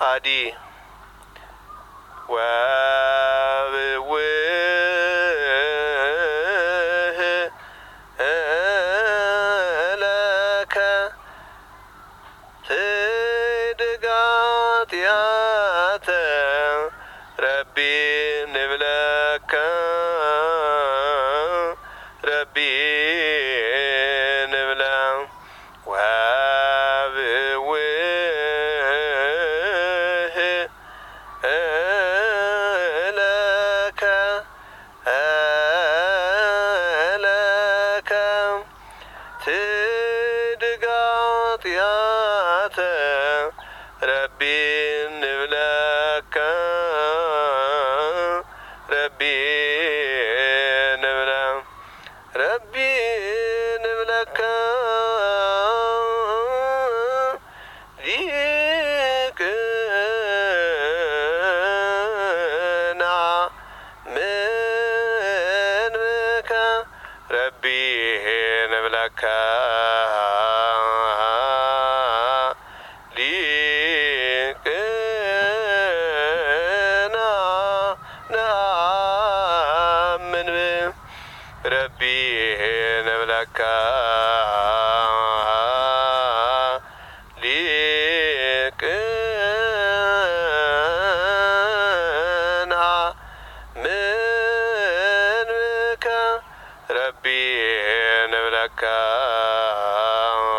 አዲ ወብውህ ለከ ትድጋትያተ ረቢ ንብለከ ረቢ ንብለ ወብውህ ለከ ለከ ትድጋትያተ ረቢ ንብለከ ረቢ ንብለ ረቢ ንብለከ ሊቅና ምንከ ረቢ ንብለከ ሊቅና ነአምን ረቢ ንብለከ ሊቅና ምንከ ረቢ ንብለከ